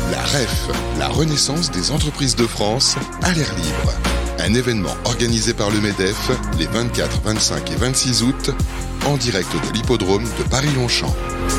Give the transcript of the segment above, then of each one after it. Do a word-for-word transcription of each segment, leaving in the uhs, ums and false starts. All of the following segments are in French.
La R E F, la renaissance des entreprises de France, à l'air libre. Un événement organisé par le MEDEF les vingt-quatre, vingt-cinq et vingt-six août, en direct de l'hippodrome de Paris-Longchamp.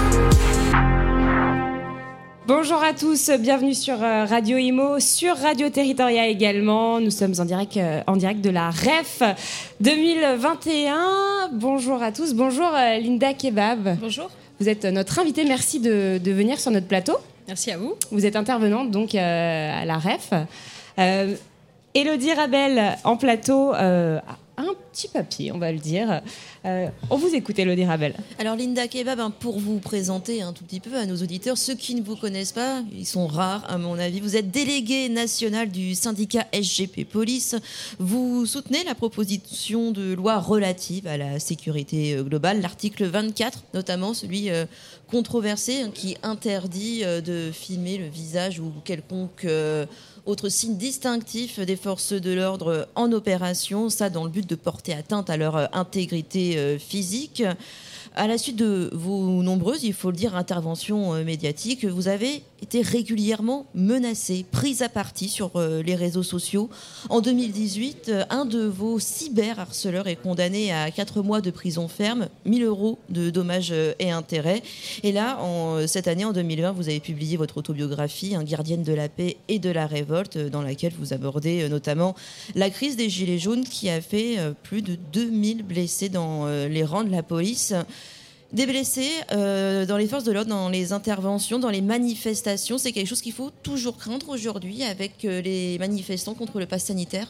Bonjour à tous, bienvenue sur Radio Imo, sur Radio Territoria également. Nous sommes en direct, euh, en direct de la R E F deux mille vingt et un. Bonjour à tous, bonjour euh, Linda Kebab. Bonjour. Vous êtes notre invitée, merci de, de venir sur notre plateau. Merci à vous. Vous êtes intervenante donc euh, à la R E F. Euh, Élodie Rabel en plateau, euh, un petit papier, on va le dire. Euh, on vous écoute, Élodie Rabel. Alors Linda Kebab, hein, pour vous présenter un tout petit peu à nos auditeurs, ceux qui ne vous connaissent pas, ils sont rares à mon avis. Vous êtes déléguée nationale du syndicat S G P Police. Vous soutenez la proposition de loi relative à la sécurité globale, l'article vingt-quatre notamment, celui euh, controversé, hein, qui interdit euh, de filmer le visage ou quelconque euh, autre signe distinctif des forces de l'ordre en opération, ça dans le but de porter atteinte à leur intégrité physique. À la suite de vos nombreuses, il faut le dire, interventions médiatiques, vous avez été régulièrement menacée, prise à partie sur les réseaux sociaux. En deux mille dix-huit, un de vos cyberharceleurs est condamné à quatre mois de prison ferme, mille euros de dommages et intérêts. Et là, en, cette année, en deux mille vingt, vous avez publié votre autobiographie, hein, Gardienne de la paix et de la révolte, dans laquelle vous abordez notamment la crise des Gilets jaunes qui a fait plus de deux mille blessés dans les rangs de la police. Des blessés euh, dans les forces de l'ordre, dans les interventions, dans les manifestations, c'est quelque chose qu'il faut toujours craindre aujourd'hui avec euh, les manifestants contre le pass sanitaire.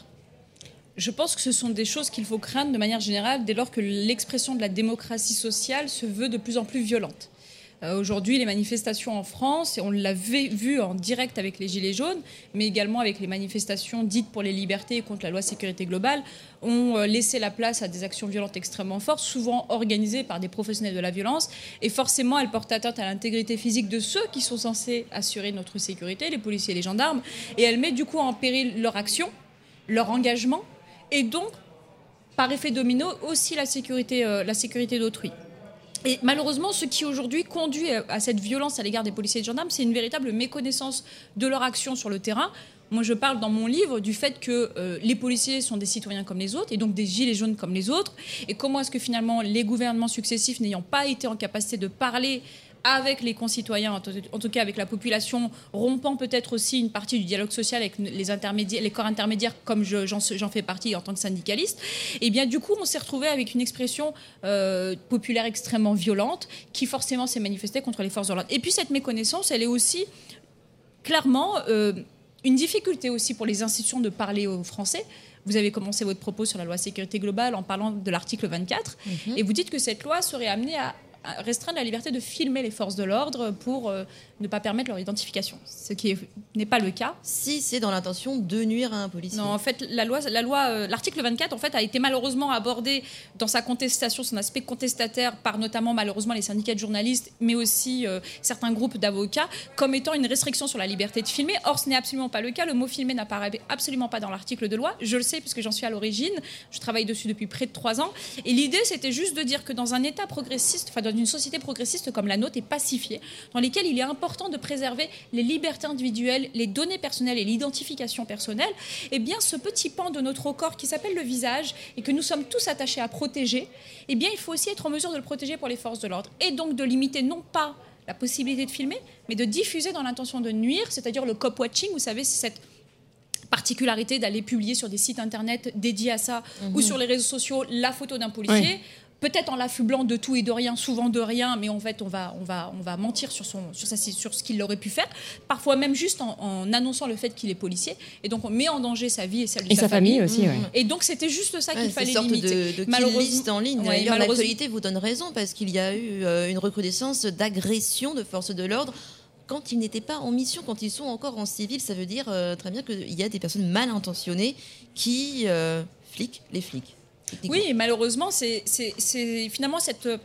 Je pense que ce sont des choses qu'il faut craindre de manière générale dès lors que l'expression de la démocratie sociale se veut de plus en plus violente. Euh, aujourd'hui, les manifestations en France, et on l'a vu en direct avec les Gilets jaunes, mais également avec les manifestations dites pour les libertés et contre la loi sécurité globale, ont euh, laissé la place à des actions violentes extrêmement fortes, souvent organisées par des professionnels de la violence. Et forcément, elles portent atteinte à l'intégrité physique de ceux qui sont censés assurer notre sécurité, les policiers et les gendarmes. Et elles mettent du coup en péril leur action, leur engagement, et donc, par effet domino, aussi la sécurité, euh, la sécurité d'autrui. Et malheureusement, ce qui aujourd'hui conduit à cette violence à l'égard des policiers et des gendarmes, c'est une véritable méconnaissance de leur action sur le terrain. Moi, je parle dans mon livre du fait que euh, les policiers sont des citoyens comme les autres, et donc des gilets jaunes comme les autres. Et comment est-ce que finalement, les gouvernements successifs n'ayant pas été en capacité de parler avec les concitoyens, en tout cas avec la population, rompant peut-être aussi une partie du dialogue social avec les, intermédiaires, les corps intermédiaires, comme je, j'en, j'en fais partie en tant que syndicaliste, et bien du coup on s'est retrouvé avec une expression euh, populaire extrêmement violente qui forcément s'est manifestée contre les forces de l'ordre. Et puis cette méconnaissance, elle est aussi clairement euh, une difficulté aussi pour les institutions de parler aux Français. Vous avez commencé votre propos sur la loi sécurité globale en parlant de l'article vingt-quatre, mmh. et vous dites que cette loi serait amenée à restreindre la liberté de filmer les forces de l'ordre pour euh, ne pas permettre leur identification, ce qui est, n'est pas le cas. Si c'est dans l'intention de nuire à un policier. Non, en fait, la loi, la loi, euh, l'article vingt-quatre, en fait, a été malheureusement abordé dans sa contestation, son aspect contestataire, par notamment malheureusement les syndicats de journalistes, mais aussi euh, certains groupes d'avocats, comme étant une restriction sur la liberté de filmer. Or, ce n'est absolument pas le cas. Le mot filmer n'apparaît absolument pas dans l'article de loi. Je le sais puisque j'en suis à l'origine. Je travaille dessus depuis près de trois ans. Et l'idée, c'était juste de dire que dans un État progressiste, enfin dans une société progressiste comme la nôtre et pacifiée, dans lesquelles il est important de préserver les libertés individuelles, les données personnelles et l'identification personnelle, eh bien ce petit pan de notre corps qui s'appelle le visage et que nous sommes tous attachés à protéger, eh bien il faut aussi être en mesure de le protéger pour les forces de l'ordre et donc de limiter non pas la possibilité de filmer, mais de diffuser dans l'intention de nuire, c'est-à-dire le cop-watching, vous savez, c'est cette particularité d'aller publier sur des sites internet dédiés à ça, mmh. ou sur les réseaux sociaux la photo d'un policier. Oui. Peut-être en l'affublant de tout et de rien, souvent de rien, mais en fait, on va, on va, on va mentir sur, son, sur, sa, sur ce qu'il aurait pu faire, parfois même juste en, en annonçant le fait qu'il est policier, et donc on met en danger sa vie et celle de et sa, sa famille, famille aussi. Ouais. Et donc c'était juste ça qu'il ouais, fallait sorte limiter. De, de malheureusement, en ligne. Ouais, D'ailleurs, l'actualité vous donne raison parce qu'il y a eu euh, une recrudescence d'agressions de forces de l'ordre. Quand ils n'étaient pas en mission, quand ils sont encore en civil, ça veut dire euh, très bien qu'il y a des personnes mal intentionnées qui euh, fliquent les flics. Oui, et malheureusement, c'est, c'est, c'est finalement cette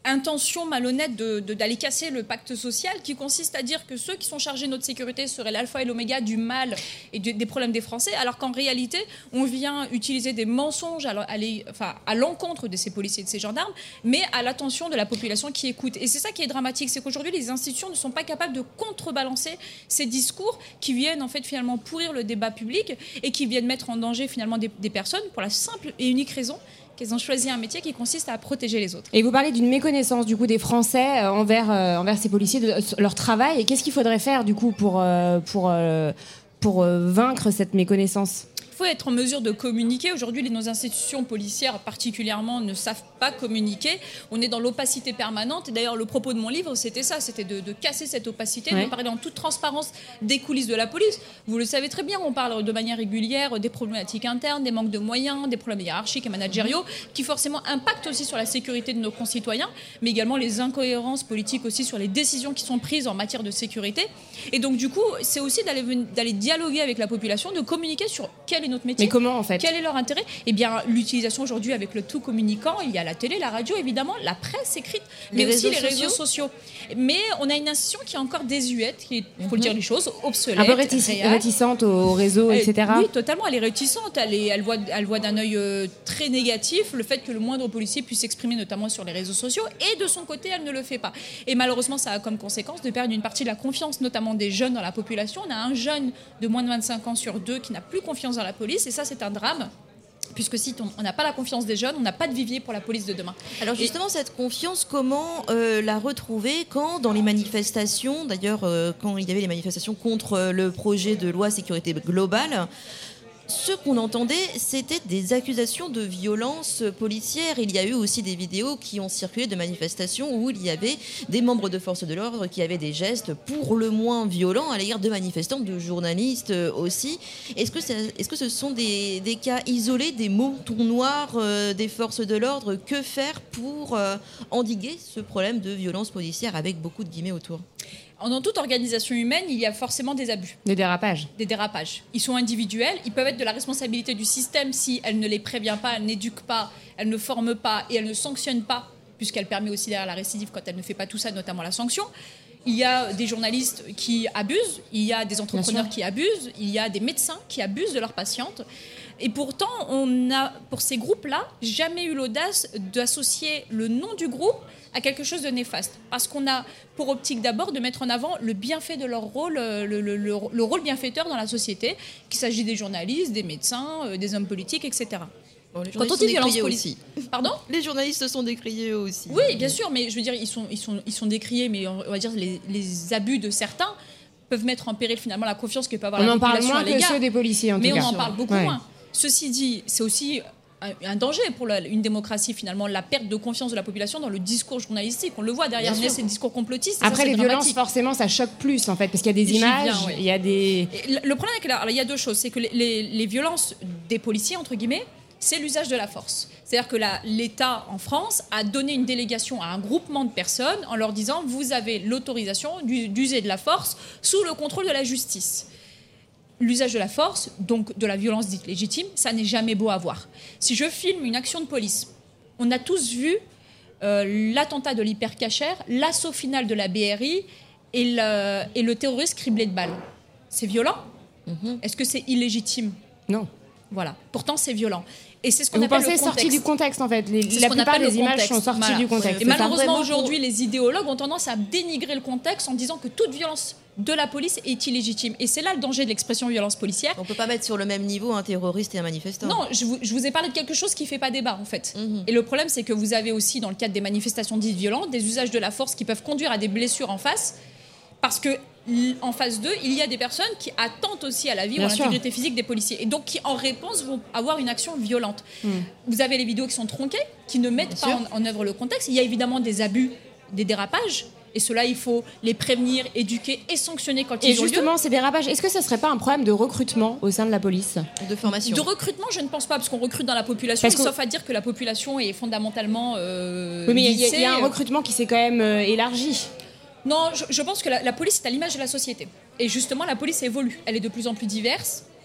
intention malhonnête de, de, d'aller casser le pacte social qui consiste à dire que ceux qui sont chargés de notre sécurité seraient l'alpha et l'oméga du mal et du, des problèmes des Français, alors qu'en réalité, on vient utiliser des mensonges à, à, les, enfin, à l'encontre de ces policiers et de ces gendarmes, mais à l'attention de la population qui écoute. Et c'est ça qui est dramatique, c'est qu'aujourd'hui, les institutions ne sont pas capables de contrebalancer ces discours qui viennent en fait finalement pourrir le débat public et qui viennent mettre en danger finalement des, des personnes pour la simple et unique raison qu'elles ont choisi un métier qui consiste à protéger les autres. Et vous parlez d'une méconnaissance du coup des Français euh, envers euh, envers ces policiers, de, de leur travail. Et qu'est-ce qu'il faudrait faire du coup pour euh, pour euh, pour euh, vaincre cette méconnaissance ? Il faut être en mesure de communiquer. Aujourd'hui, nos institutions policières particulièrement ne savent pas communiquer. On est dans l'opacité permanente. Et d'ailleurs, le propos de mon livre, c'était ça, c'était de, de casser cette opacité, ouais. de parler en toute transparence des coulisses de la police. Vous le savez très bien, on parle de manière régulière des problématiques internes, des manques de moyens, des problèmes hiérarchiques et managériaux, qui forcément impactent aussi sur la sécurité de nos concitoyens, mais également les incohérences politiques aussi sur les décisions qui sont prises en matière de sécurité. Et donc, du coup, c'est aussi d'aller, d'aller dialoguer avec la population, de communiquer sur quel est notre métier. Mais comment en fait ? Quel est leur intérêt ? Eh bien, l'utilisation aujourd'hui avec le tout communicant, il y a la télé, la radio, évidemment, la presse écrite, mais les aussi les réseaux réseaux sociaux. Mais on a une institution qui est encore désuète, qui est, il faut mm-hmm. le dire les choses, obsolète. Un peu rétic- réticente aux réseaux, elle, et cetera. Oui, totalement. Elle est réticente. Elle, est, elle voit, elle voit d'un œil euh, très négatif le fait que le moindre policier puisse s'exprimer, notamment sur les réseaux sociaux. Et de son côté, elle ne le fait pas. Et malheureusement, ça a comme conséquence de perdre une partie de la confiance, notamment des jeunes dans la population. On a un jeune de moins de vingt-cinq ans sur deux qui n'a plus confiance dans la police. Et ça, c'est un drame. Puisque si on n'a pas la confiance des jeunes, on n'a pas de vivier pour la police de demain. Alors justement, et cette confiance, comment euh, la retrouver quand dans les manifestations, d'ailleurs euh, quand il y avait les manifestations contre le projet de loi sécurité globale, ce qu'on entendait, c'était des accusations de violence policière. Il y a eu aussi des vidéos qui ont circulé de manifestations où il y avait des membres de forces de l'ordre qui avaient des gestes pour le moins violents à l'égard de manifestants, de journalistes aussi. Est-ce que, est-ce que ce sont des, des cas isolés, des mots noirs euh, des forces de l'ordre ? Que faire pour euh, endiguer ce problème de violence policière avec beaucoup de guillemets autour ? Dans toute organisation humaine, il y a forcément des abus. Des dérapages. Des dérapages. Ils sont individuels, ils peuvent être de la responsabilité du système si elle ne les prévient pas, elle n'éduque pas, elle ne forme pas et elle ne sanctionne pas, puisqu'elle permet aussi derrière la récidive quand elle ne fait pas tout ça, notamment la sanction. Il y a des journalistes qui abusent, il y a des entrepreneurs qui abusent, il y a des médecins qui abusent de leurs patientes. Et pourtant, on n'a, pour ces groupes-là, jamais eu l'audace d'associer le nom du groupe à quelque chose de néfaste. Parce qu'on a pour optique d'abord de mettre en avant le bienfait de leur rôle, le, le, le, le rôle bienfaiteur dans la société, qu'il s'agit des journalistes, des médecins, des hommes politiques, et cetera. Bon, les journalistes sont décriés aussi. Pardon ? Les journalistes sont décriés aussi. Oui, bien sûr, mais je veux dire, ils sont, ils sont, ils sont décriés, mais on va dire les, les abus de certains peuvent mettre en péril finalement la confiance que peut avoir on la On population en parle moins que ceux des policiers, en mais tout cas. on en parle beaucoup ouais. moins. Ceci dit, c'est aussi un danger pour la, une démocratie, finalement, la perte de confiance de la population dans le discours journalistique. On le voit derrière ces discours complotistes. Après, ça, les dramatique. violences, forcément, ça choque plus, en fait, parce qu'il y a des Et images, viens, ouais. il y a des... Et le problème, c'est qu'il y a deux choses. C'est que les, les, les violences des policiers, entre guillemets, c'est l'usage de la force. C'est-à-dire que la, l'État, en France, a donné une délégation à un groupement de personnes en leur disant « vous avez l'autorisation d'user de la force sous le contrôle de la justice ». L'usage de la force, donc de la violence dite légitime, ça n'est jamais beau à voir. Si je filme une action de police, on a tous vu euh, l'attentat de l'hypercachère, l'assaut final de la B R I et le, et le terroriste criblé de balles. C'est violent ? Mm-hmm. Est-ce que c'est illégitime ? Non. Voilà. Pourtant, c'est violent. Et c'est ce qu'on Vous appelle pensez le contexte. sorti du contexte, en fait. Les, c'est la ce plupart des images contexte. sont sorties voilà. du contexte. Et malheureusement, aujourd'hui, pour... les idéologues ont tendance à dénigrer le contexte en disant que toute violence de la police est illégitime. Et c'est là le danger de l'expression violence policière. On ne peut pas mettre sur le même niveau un terroriste et un manifestant. Non, je vous, je vous ai parlé de quelque chose qui ne fait pas débat, en fait. Mm-hmm. Et le problème, c'est que vous avez aussi, dans le cadre des manifestations dites violentes, des usages de la force qui peuvent conduire à des blessures en face, parce que en phase deux, il y a des personnes qui attendtent aussi à la vie Bien ou à l'intégrité sûr. physique des policiers et donc qui, en réponse, vont avoir une action violente. Mm. Vous avez les vidéos qui sont tronquées, qui ne mettent Bien pas en, en œuvre le contexte. Il y a évidemment des abus, des dérapages. Et cela, il faut les prévenir, éduquer et sanctionner quand et ils ont lieu. Et justement, ces dérapages, est-ce que ça ne serait pas un problème de recrutement au sein de la police ? De formation ? De recrutement, je ne pense pas, parce qu'on recrute dans la population, que... sauf à dire que la population est fondamentalement euh, Oui, mais il y, y a un recrutement qui s'est quand même euh, élargi. Non, je, je pense que la, la police est à l'image de la société. Et justement, la police évolue. Elle est de plus en plus diverse.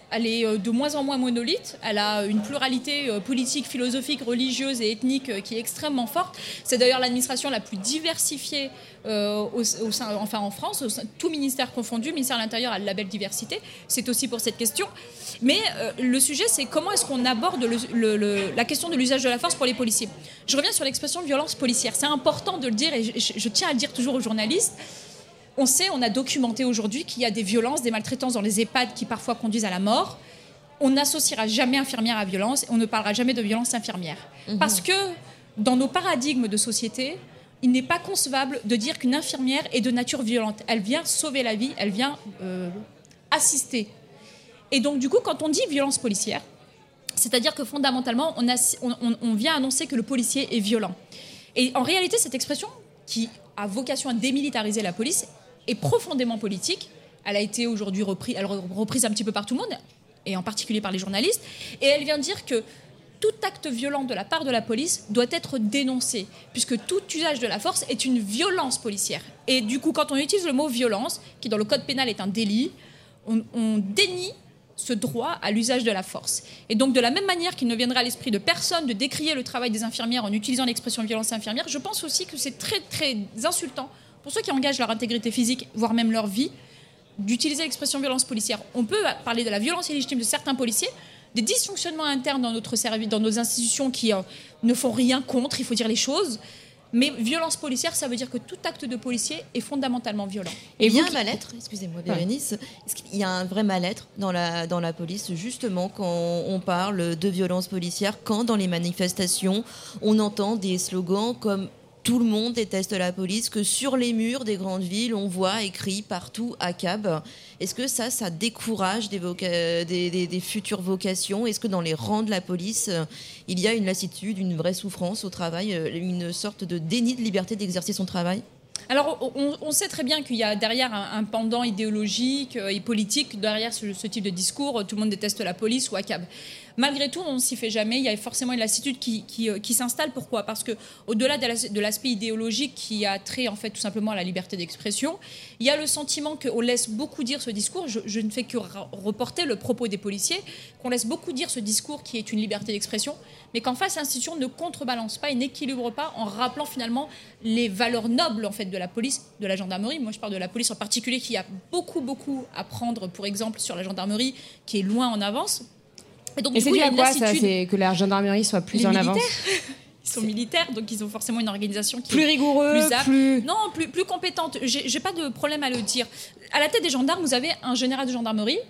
elle est de moins en moins monolithe, elle a une pluralité politique, philosophique, religieuse et ethnique qui est extrêmement forte. C'est d'ailleurs l'administration la plus diversifiée euh, au, au sein, enfin en France, au sein, tout ministère confondu, le ministère de l'Intérieur a le label diversité, c'est aussi pour cette question. Mais euh, le sujet, c'est comment est-ce qu'on aborde le, le, le, la question de l'usage de la force pour les policiers. Je reviens sur l'expression violence policière, c'est important de le dire et je, je, je tiens à le dire toujours aux journalistes. On sait, on a documenté aujourd'hui qu'il y a des violences, des maltraitances dans les EHPAD qui parfois conduisent à la mort. On n'associera jamais infirmière à violence, on ne parlera jamais de violence infirmière. Mmh. Parce que dans nos paradigmes de société, il n'est pas concevable de dire qu'une infirmière est de nature violente. Elle vient sauver la vie, elle vient euh, assister. Et donc du coup, quand on dit violence policière, c'est-à-dire que fondamentalement, on, a, on, on vient annoncer que le policier est violent. Et en réalité, cette expression qui a vocation à démilitariser la police est profondément politique. Elle a été aujourd'hui reprise, elle reprise un petit peu par tout le monde, et en particulier par les journalistes. Et elle vient dire que tout acte violent de la part de la police doit être dénoncé, puisque tout usage de la force est une violence policière. Et du coup, quand on utilise le mot violence, qui dans le code pénal est un délit, on, on dénie ce droit à l'usage de la force. Et donc, de la même manière qu'il ne viendra à l'esprit de personne de décrier le travail des infirmières en utilisant l'expression violence infirmière, je pense aussi que c'est très, très insultant pour ceux qui engagent leur intégrité physique, voire même leur vie, d'utiliser l'expression violence policière. On peut parler de la violence illégitime de certains policiers, des dysfonctionnements internes dans notre service, dans nos institutions qui euh, ne font rien contre, il faut dire les choses. Mais violence policière, ça veut dire que tout acte de policier est fondamentalement violent. Et il y a un mal-être, excusez-moi Bérénice, est-ce qu'il y a un vrai mal-être dans la, dans la police, justement, quand on parle de violence policière, quand dans les manifestations, on entend des slogans comme « tout le monde déteste la police », que sur les murs des grandes villes, on voit écrit partout « A C A B ». Est-ce que ça, ça décourage des, voca- des, des, des futures vocations ? Est-ce que dans les rangs de la police, il y a une lassitude, une vraie souffrance au travail, une sorte de déni de liberté d'exercer son travail ? Alors, on, on sait très bien qu'il y a derrière un, un pendant idéologique et politique, derrière ce, ce type de discours, tout le monde déteste la police ou A C A B. Malgré tout, on ne s'y fait jamais. Il y a forcément une lassitude qui, qui, qui s'installe. Pourquoi ? Parce qu'au-delà de l'aspect idéologique qui a trait en fait, tout simplement à la liberté d'expression, il y a le sentiment qu'on laisse beaucoup dire ce discours. Je, je ne fais que reporter le propos des policiers, qu'on laisse beaucoup dire ce discours qui est une liberté d'expression, mais qu'en face, l'institution ne contrebalance pas et n'équilibre pas en rappelant finalement les valeurs nobles en fait, de la police, de la gendarmerie. Moi, je parle de la police en particulier qui a beaucoup, beaucoup à prendre, pour exemple, sur la gendarmerie qui est loin en avance. Et, donc, et c'est dû à quoi ça ? C'est que la gendarmerie soit plus les en militaires. avance. Ils sont militaires, donc ils ont forcément une organisation qui plus est rigoureuse, plus, plus... non, plus, plus compétente. J'ai, j'ai pas de problème à le dire. À la tête des gendarmes, vous avez un général de gendarmerie.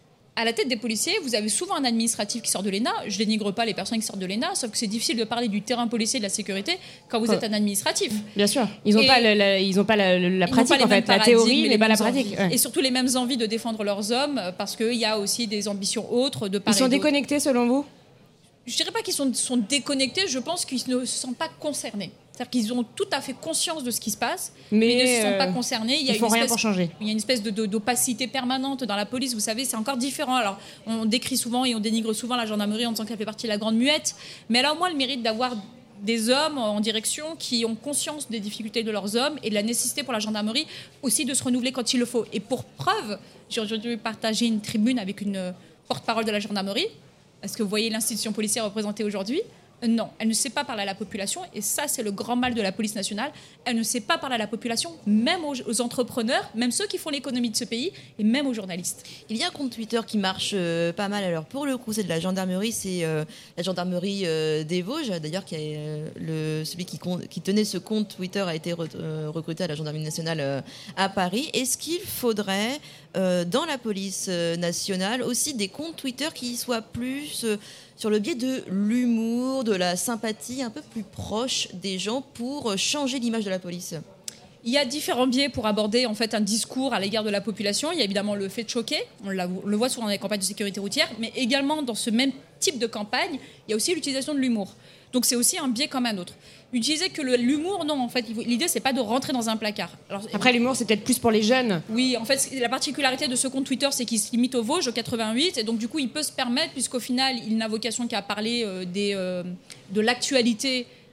À la tête des policiers, vous avez souvent un administratif qui sort de l'E N A. Je dénigre pas les personnes qui sortent de l'E N A, sauf que c'est difficile de parler du terrain policier et de la sécurité quand vous oh. êtes un administratif. Bien sûr. Ils n'ont pas, le, la, ils ont pas la, la pratique, en fait. La théorie, mais pas la pratique. Ouais. Et surtout les mêmes envies de défendre leurs hommes, parce qu'il y a aussi des ambitions autres de part Ils sont déconnectés, selon vous ? Je ne dirais pas qu'ils sont, sont déconnectés, je pense qu'ils ne se sentent pas concernés. C'est-à-dire qu'ils ont tout à fait conscience de ce qui se passe, mais, mais ils ne se sentent pas concernés. Il y a ils font une rien espèce, pour changer. Il y a une espèce de, de, d'opacité permanente dans la police, vous savez, c'est encore différent. Alors, on décrit souvent et on dénigre souvent la gendarmerie en disant qu'elle fait partie de la grande muette, mais elle a au moins le mérite d'avoir des hommes en direction qui ont conscience des difficultés de leurs hommes et de la nécessité pour la gendarmerie aussi de se renouveler quand il le faut. Et pour preuve, j'ai aujourd'hui partagé une tribune avec une porte-parole de la gendarmerie. Est-ce que vous voyez l'institution policière représentée aujourd'hui ? Non, elle ne sait pas parler à la population et ça, c'est le grand mal de la police nationale. Elle ne sait pas parler à la population, même aux, aux entrepreneurs, même ceux qui font l'économie de ce pays et même aux journalistes. Il y a un compte Twitter qui marche euh, pas mal. Alors, pour le coup, c'est de la gendarmerie, c'est euh, la gendarmerie euh, des Vosges. D'ailleurs, qui est, euh, le, celui qui, qui tenait ce compte Twitter a été re, euh, recruté à la gendarmerie nationale euh, à Paris. Est-ce qu'il faudrait, euh, dans la police euh, nationale, aussi des comptes Twitter qui soient plus... Euh, sur le biais de l'humour, de la sympathie, un peu plus proche des gens pour changer l'image de la police ? Il y a différents biais pour aborder en fait un discours à l'égard de la population. Il y a évidemment le fait de choquer, on, l'a, on le voit souvent dans les campagnes de sécurité routière, mais également dans ce même type de campagne, il y a aussi l'utilisation de l'humour. Donc c'est aussi un biais comme un autre. Utiliser que le, l'humour, non, en fait, l'idée c'est pas de rentrer dans un placard. Alors, après l'humour, c'est peut-être plus pour les jeunes. Oui, en fait, la particularité de ce compte Twitter, c'est qu'il se limite aux Vosges, au quatre-vingt-huit, et donc du coup, il peut se permettre, puisqu'au final, il n'a vocation qu'à parler euh, des, euh, de l'actualité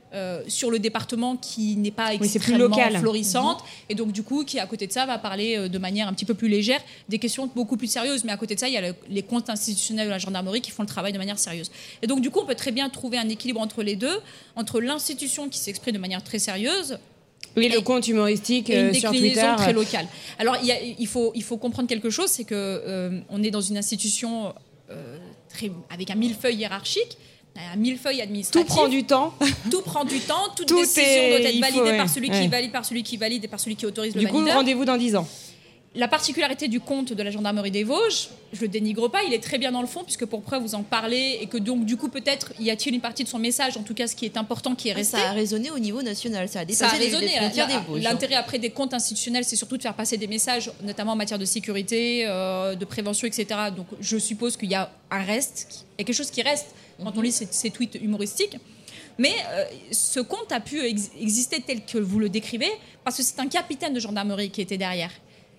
Euh, sur le département qui n'est pas oui, extrêmement florissante, mmh. et donc du coup qui à côté de ça va parler euh, de manière un petit peu plus légère des questions beaucoup plus sérieuses, mais à côté de ça il y a le, les comptes institutionnels de la gendarmerie qui font le travail de manière sérieuse. Et donc du coup on peut très bien trouver un équilibre entre les deux, entre l'institution qui s'exprime de manière très sérieuse, oui, le compte humoristique et une sur Twitter très locale. Alors il, y a, il, faut, il faut comprendre quelque chose, c'est que euh, on est dans une institution euh, très, avec un millefeuille hiérarchique, un millefeuille administratif. Tout prend du temps. Tout prend du temps. Toute Tout décision est, doit être validée faut, ouais, par celui ouais. qui valide, par celui qui valide et par celui qui autorise du le valideur. Du coup, rendez-vous dans dix ans. La particularité du compte de la gendarmerie des Vosges, je le dénigre pas, il est très bien dans le fond, puisque pour preuve vous en parlez, et que donc du coup peut-être y a-t-il une partie de son message, en tout cas ce qui est important, qui est resté. Ça a résonné au niveau national, ça a dépassé ça a résonné, les frontières la, des Vosges. L'intérêt après des comptes institutionnels, c'est surtout de faire passer des messages, notamment en matière de sécurité, euh, de prévention, et cetera. Donc je suppose qu'il y a un reste, il y a quelque chose qui reste quand mm-hmm. on lit ces, ces tweets humoristiques. Mais euh, ce compte a pu ex- exister tel que vous le décrivez, parce que c'est un capitaine de gendarmerie qui était derrière.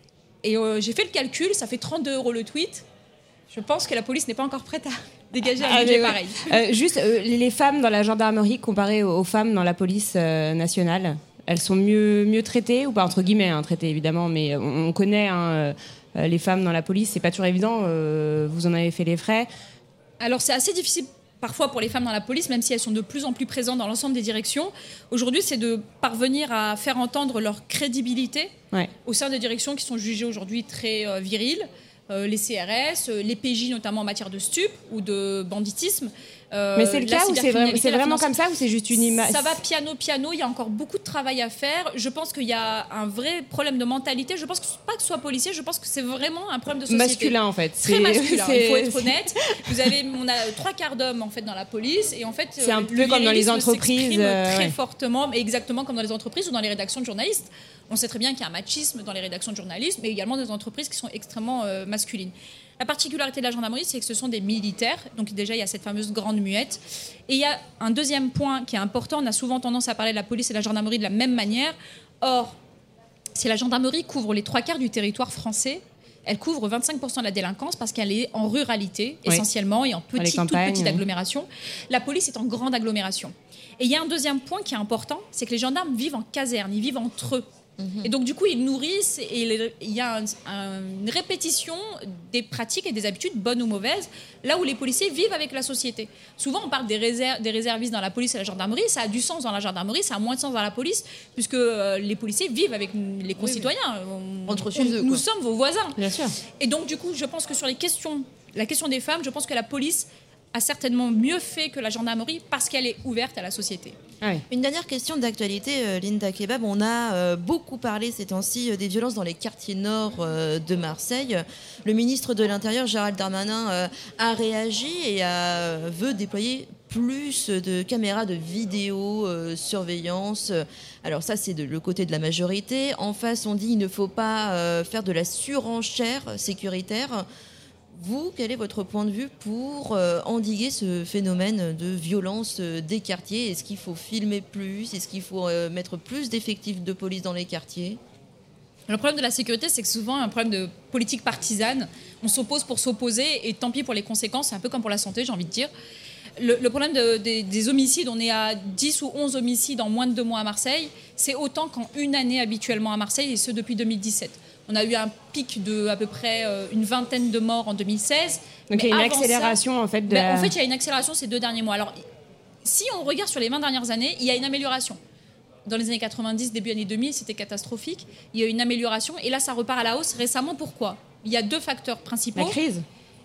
Et euh, j'ai fait le calcul, ça fait trente-deux euros le tweet. Je pense que la police n'est pas encore prête à dégager un ah, budget euh, pareil. Euh, juste, euh, les femmes dans la gendarmerie comparées aux, aux femmes dans la police euh, nationale, elles sont mieux, mieux traitées, ou pas, entre guillemets, hein, traitées évidemment, mais on, on connaît hein, euh, les femmes dans la police, c'est pas toujours évident, euh, vous en avez fait les frais. Alors c'est assez difficile parfois pour les femmes dans la police, même si elles sont de plus en plus présentes dans l'ensemble des directions. Aujourd'hui, c'est de parvenir à faire entendre leur crédibilité ouais. au sein des directions qui sont jugées aujourd'hui très euh, viriles, euh, les C R S, euh, les P J notamment en matière de stup ou de banditisme. Euh, Mais c'est le cas ou c'est, vra- c'est vraiment comme ça ou c'est juste une image? Ça va piano piano, il y a encore beaucoup de travail à faire. Je pense qu'il y a un vrai problème de mentalité. Je pense que pas que ce soit policier, je pense que c'est vraiment un problème de société. Masculin en fait. Très c'est... masculin, c'est... il faut être honnête. Vous avez, on a trois quarts d'hommes en fait dans la police et en fait c'est un peu comme dans les entreprises, euh, très ouais. fortement, mais exactement comme dans les entreprises ou dans les rédactions de journalistes. On sait très bien qu'il y a un machisme dans les rédactions de journalisme, mais également dans des entreprises qui sont extrêmement euh, masculines. La particularité de la gendarmerie, c'est que ce sont des militaires. Donc déjà, il y a cette fameuse grande muette. Et il y a un deuxième point qui est important. On a souvent tendance à parler de la police et de la gendarmerie de la même manière. Or, si la gendarmerie couvre les trois quarts du territoire français, elle couvre vingt-cinq pour cent de la délinquance parce qu'elle est en ruralité, oui. essentiellement, et en petite, toute petite oui. agglomération. La police est en grande agglomération. Et il y a un deuxième point qui est important, c'est que les gendarmes vivent en caserne, ils vivent entre eux. Mmh. Et donc, du coup, ils nourrissent et il y a un, un, une répétition des pratiques et des habitudes, bonnes ou mauvaises, là où les policiers vivent avec la société. Souvent, on parle des, réserv- des réservistes dans la police et la gendarmerie. Ça a du sens dans la gendarmerie, ça a moins de sens dans la police, puisque euh, les policiers vivent avec les concitoyens. Oui, oui. On, Entre on, eux, nous sommes vos voisins. Bien sûr. Et donc, du coup, je pense que sur les questions, la question des femmes, je pense que la police a certainement mieux fait que la gendarmerie parce qu'elle est ouverte à la société. Ah oui. Une dernière question d'actualité, euh, Linda Kebab. On a euh, beaucoup parlé ces temps-ci euh, des violences dans les quartiers nord euh, de Marseille. Le ministre de l'Intérieur, Gérald Darmanin, euh, a réagi et a, veut déployer plus de caméras de vidéosurveillance. Euh, Alors ça, c'est de, le côté de la majorité. En face, on dit qu'il ne faut pas euh, faire de la surenchère sécuritaire. Vous, quel est votre point de vue pour euh, endiguer ce phénomène de violence euh, des quartiers? Est-ce qu'il faut filmer plus? Est-ce qu'il faut euh, mettre plus d'effectifs de police dans les quartiers? Le problème de la sécurité, c'est que souvent un problème de politique partisane. On s'oppose pour s'opposer et tant pis pour les conséquences. C'est un peu comme pour la santé, j'ai envie de dire. Le, le problème de, de, des homicides, on est à dix ou onze homicides en moins de deux mois à Marseille. C'est autant qu'en une année habituellement à Marseille, et ce depuis deux mille dix-sept. On a eu un pic de à peu près une vingtaine de morts en deux mille seize. Donc il y a une accélération ça, en fait de... ben, en fait, il y a une accélération ces deux derniers mois. Alors, si on regarde sur les vingt dernières années, il y a une amélioration. Dans les années quatre-vingt-dix, début années deux mille, c'était catastrophique. Il y a eu une amélioration et là, ça repart à la hausse récemment. Pourquoi? Il y a deux facteurs principaux. La crise.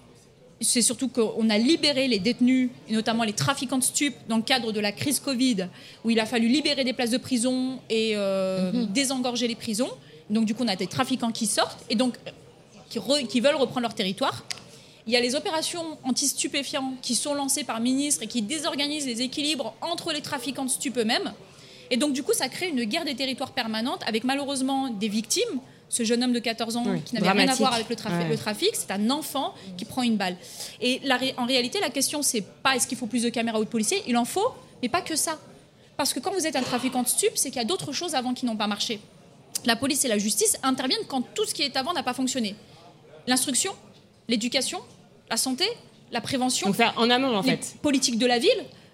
C'est surtout qu'on a libéré les détenus, et notamment les trafiquants de stupes, dans le cadre de la crise Covid, où il a fallu libérer des places de prison et euh, mmh. désengorger les prisons. Donc, du coup, on a des trafiquants qui sortent et donc qui, re, qui veulent reprendre leur territoire. Il y a les opérations anti-stupéfiants qui sont lancées par ministre et qui désorganisent les équilibres entre les trafiquants de stupes eux-mêmes. Et donc, du coup, ça crée une guerre des territoires permanente avec malheureusement des victimes. Ce jeune homme de quatorze ans oui, qui n'avait dramatique. rien à voir avec le trafic, ouais. le trafic, c'est un enfant qui prend une balle. Et la, en réalité, la question, c'est pas est-ce qu'il faut plus de caméras ou de policiers? Il en faut, mais pas que ça. Parce que quand vous êtes un trafiquant de stupes, c'est qu'il y a d'autres choses avant qui n'ont pas marché. La police et la justice interviennent quand tout ce qui est avant n'a pas fonctionné. L'instruction, l'éducation, la santé, la prévention. Donc faire en amont, en les fait. Politique de la ville,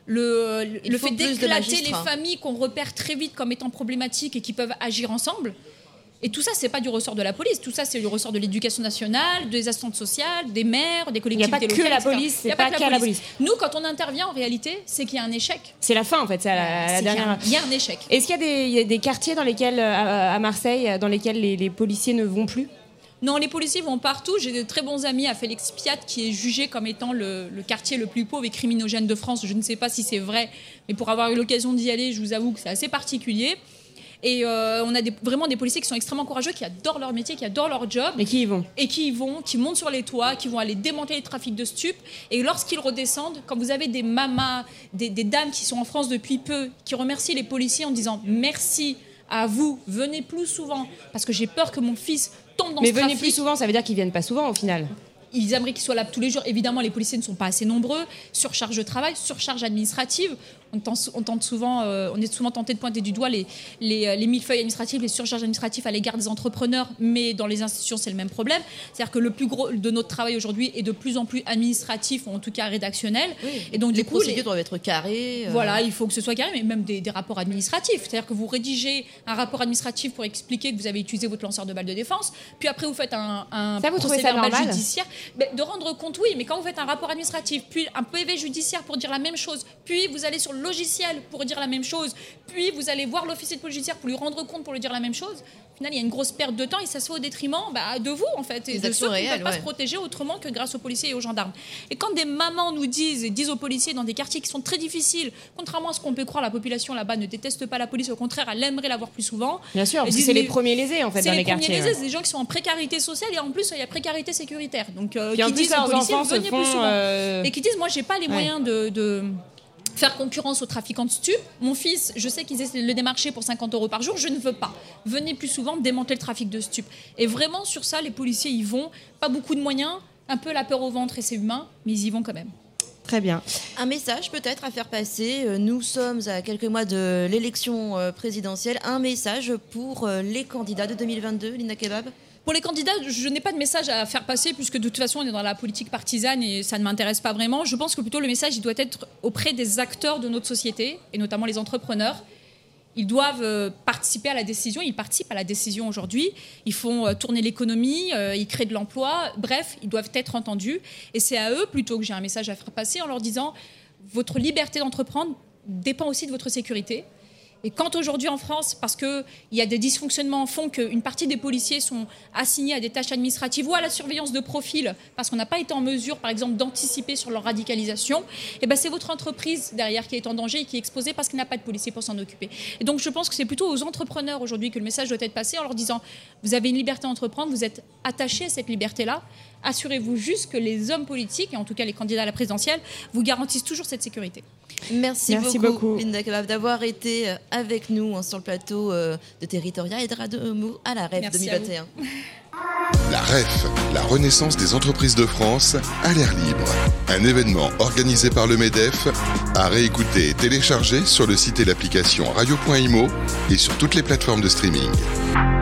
le, le, le fait d'éclater de les familles qu'on repère très vite comme étant problématiques et qui peuvent agir ensemble. Et tout ça, c'est pas du ressort de la police. Tout ça, c'est du ressort de l'éducation nationale, des assistantes sociales, des maires, des collectivités locales. Il n'y a pas que la police, c'est pas qu'à la police. Nous, quand on intervient, en réalité, c'est qu'il y a un échec. C'est la fin, en fait, c'est à la, à la dernière. Il y, y a un échec. Est-ce qu'il y a des, il y a des quartiers dans lesquels, à, à Marseille, dans lesquels les, les policiers ne vont plus ? Non, les policiers vont partout. J'ai de très bons amis à Félix Piat, qui est jugé comme étant le, le quartier le plus pauvre et criminogène de France. Je ne sais pas si c'est vrai, mais pour avoir eu l'occasion d'y aller, je vous avoue que c'est assez particulier. Et euh, on a des, vraiment des policiers qui sont extrêmement courageux, qui adorent leur métier, qui adorent leur job. Et qui y vont. Et qui y vont, qui montent sur les toits, qui vont aller démanteler les trafics de stupes. Et lorsqu'ils redescendent, quand vous avez des mamas, des, des dames qui sont en France depuis peu, qui remercient les policiers en disant merci à vous, venez plus souvent, parce que j'ai peur que mon fils tombe dans Mais ce trafic. Mais venez plus souvent, ça veut dire qu'ils viennent pas souvent au final. Ils aimeraient qu'ils soient là tous les jours. Évidemment, les policiers ne sont pas assez nombreux. Surcharge de travail, surcharge administrative. On, tente, on, tente souvent, euh, on est souvent tenté de pointer du doigt les, les, les millefeuilles administratives, les surcharges administratives à l'égard des entrepreneurs, mais dans les institutions, c'est le même problème. C'est-à-dire que le plus gros de notre travail aujourd'hui est de plus en plus administratif, ou en tout cas rédactionnel. Oui, et donc, les du coup, procédures les... doivent être carrées. Euh... Voilà, il faut que ce soit carré, mais même des, des rapports administratifs. C'est-à-dire que vous rédigez un rapport administratif pour expliquer que vous avez utilisé votre lanceur de balles de défense, puis après vous faites un, un ça, vous procès ça verbal normal judiciaire. Mais de rendre compte, oui, mais quand vous faites un rapport administratif, puis un P V judiciaire pour dire la même chose, puis vous allez sur le logiciel pour dire la même chose, puis vous allez voir l'officier de police judiciaire pour lui rendre compte, pour lui dire la même chose, au final, il y a une grosse perte de temps et ça se fait au détriment bah, de vous, en fait, et de ceux qui ne peuvent pas ouais. se protéger autrement que grâce aux policiers et aux gendarmes. Et quand des mamans nous disent et disent aux policiers dans des quartiers qui sont très difficiles, contrairement à ce qu'on peut croire, la population là-bas ne déteste pas la police, au contraire, elle aimerait la voir plus souvent. Bien sûr, parce que c'est les premiers lésés, en fait, dans les, les quartiers. C'est les premiers lésés, c'est des gens qui sont en précarité sociale et en plus, il y a précarité sécuritaire. Donc, euh, qui disent aux policiers, venez plus souvent. Euh... Et qui disent, moi, j'ai pas les ouais. moyens de... de faire concurrence aux trafiquants de stupes. Mon fils, je sais qu'ils essaient de le démarcher pour cinquante euros par jour, je ne veux pas. Venez plus souvent démanteler le trafic de stupes. Et vraiment, sur ça, les policiers y vont. Pas beaucoup de moyens, un peu la peur au ventre et c'est humain, mais ils y vont quand même. Très bien. Un message peut-être à faire passer. Nous sommes à quelques mois de l'élection présidentielle. Un message pour les candidats de deux mille vingt-deux, Linda Kebab ? Pour les candidats, je n'ai pas de message à faire passer puisque de toute façon on est dans la politique partisane et ça ne m'intéresse pas vraiment. Je pense que plutôt le message il doit être auprès des acteurs de notre société et notamment les entrepreneurs. Ils doivent participer à la décision, ils participent à la décision aujourd'hui. Ils font tourner l'économie, ils créent de l'emploi. Bref, ils doivent être entendus et c'est à eux plutôt que j'ai un message à faire passer en leur disant votre liberté d'entreprendre dépend aussi de votre sécurité. Et quand aujourd'hui en France, parce qu'il y a des dysfonctionnements font qu'une partie des policiers sont assignés à des tâches administratives ou à la surveillance de profil, parce qu'on n'a pas été en mesure, par exemple, d'anticiper sur leur radicalisation, et ben c'est votre entreprise derrière qui est en danger et qui est exposée parce qu'il n'y a pas de policiers pour s'en occuper. Et donc je pense que c'est plutôt aux entrepreneurs aujourd'hui que le message doit être passé en leur disant vous avez une liberté d'entreprendre, vous êtes attachés à cette liberté-là, assurez-vous juste que les hommes politiques, et en tout cas les candidats à la présidentielle, vous garantissent toujours cette sécurité. Merci, Merci beaucoup, beaucoup, Linda Kebab, d'avoir été avec nous sur le plateau de Territoria et de Radio Imo à la R E F Merci deux mille vingt et un. La R E F, la Renaissance des entreprises de France, à l'air libre. Un événement organisé par le MEDEF, à réécouter et télécharger sur le site et l'application radio point imo et sur toutes les plateformes de streaming.